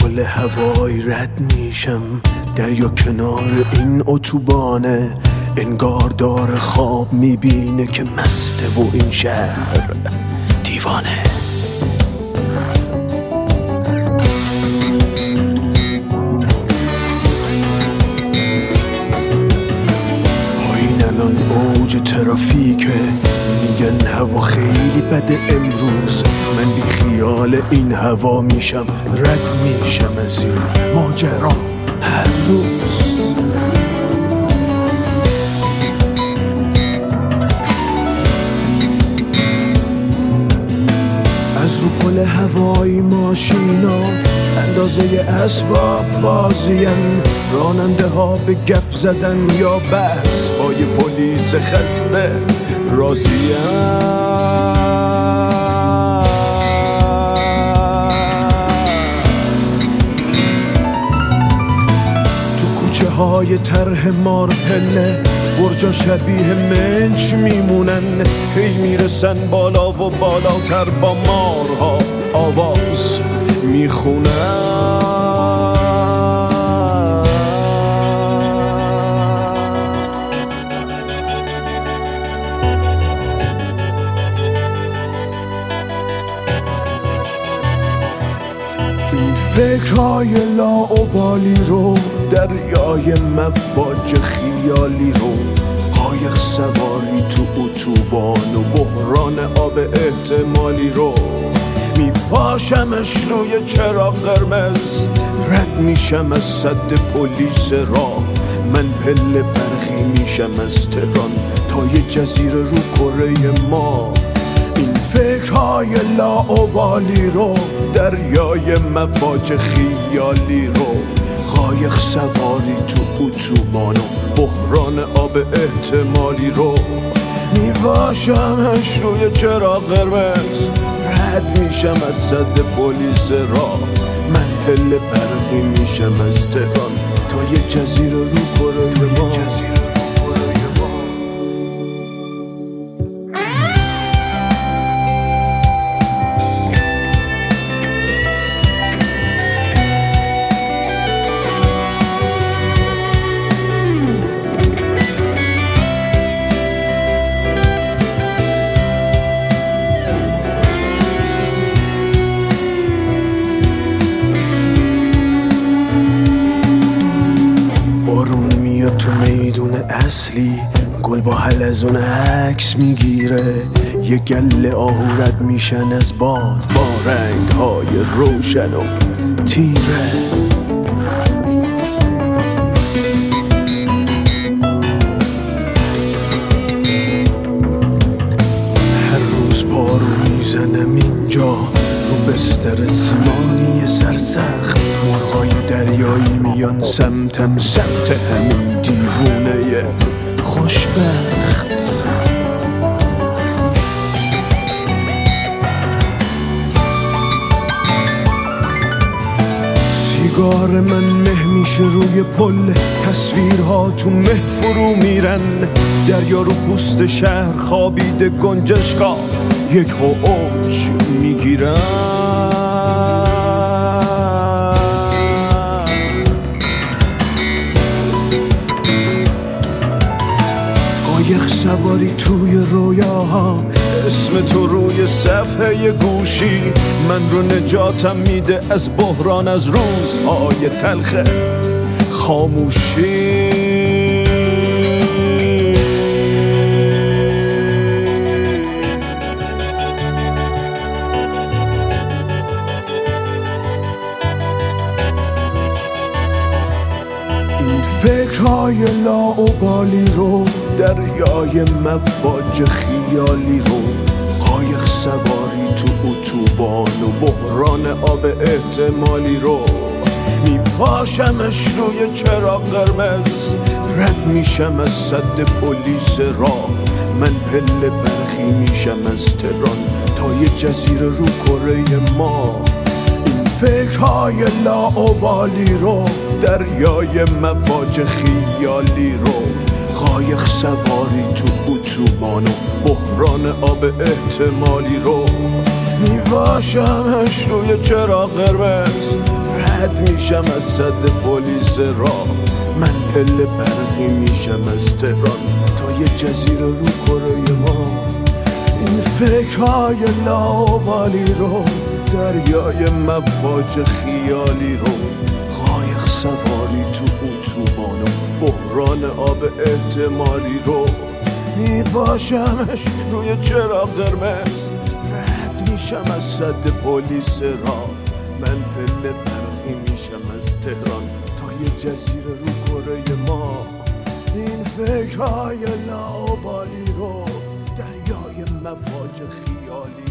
پل هوایی رد میشم، دریا کنار این اتوبانه، انگار داره خواب میبینه که مسته و این شهر دیوانه. پایین الان اوج ترافیکه، میگن هوا خیلی بده امروز، من بی خیال این هوا میشم، رد میشم از این ماجرا هر روز. از رو پل هوایی ماشینا اندازه اسباب بازین، راننده ها به گپ زدن یا بحث با یه پلیس خسته راضیم. های طرح مار پله برجا شبیه منچ میمونن، هی میرسن بالا و بالاتر، با مارها آواز میخونن. این فکرهای لاابالی رو، دریای مواج خیالی رو، قایق سواری تو اتوبان و بحران آب احتمالی رو، میپاشمش روی چراغ قرمز، رد میشم از سد پلیس راه، من پله برقی میشم از تهران تا یه جزیره رو کره ما. این فکرهای لاابالی رو، دریای مواج خیالی رو، قایق سواری تو اتوبان و بحران آب احتمالی رو، میواشمش روی چراغ قرمز، رد میشم از سد پلیس راه، من پله برقی میشم از تهران تا یه جزیره رو کره ما. تو میدون اصلی گل با حلزون عکس میگیره، یه گله آهو رد میشن از باد با رنگ‌های روشن و تیره. هر روز پارو میزنم اینجا رو بستر سیمانی سرسخت، مرغای دریایی میان سمتم، سمت همین دیوونه خوشبخت. سیگار من مه میشه روی پل، تصویرها تو مه فرو میرن، دریا رو پوست شهر خوابیده، گنجشکا یک اوج میگیرن. قایق سواری توی رویاها، اسم تو روی صفحه گوشی، من رو نجاتم میده از بحران، از روزهای تلخ خاموشی. این فکرهای لاابالی رو، دریای مواج خیالی رو، قایق سواری تو اتوبان و بحران آب احتمالی رو، میپاشمش روی چراغ قرمز، رد میشم از سد پلیس راه، من پله برقی میشم از تهران تا یه جزیره رو کره ما. فکرهای لاابالی رو، دریای مواج خیالی رو، قایق سواری تو اتوبان و بحران آب احتمالی رو، میواشمش روی چراغ قرمز، رد میشم از صد پلیس راه. من پله برقی میشم از تهران تا یه جزیره رو کره ما. این فکرهای لاوالی رو، دریای مواج خیالی رو، قایق سواری تو اتوبان و بحران آب احتمالی رو، میپاشمش روی چراغ قرمز، رد میشم از صد پلیس راه. من پله برقی میشم از تهران تا یه جزیره رو کره ما. این فکرهای لاابالی رو، دریای مواج خیالی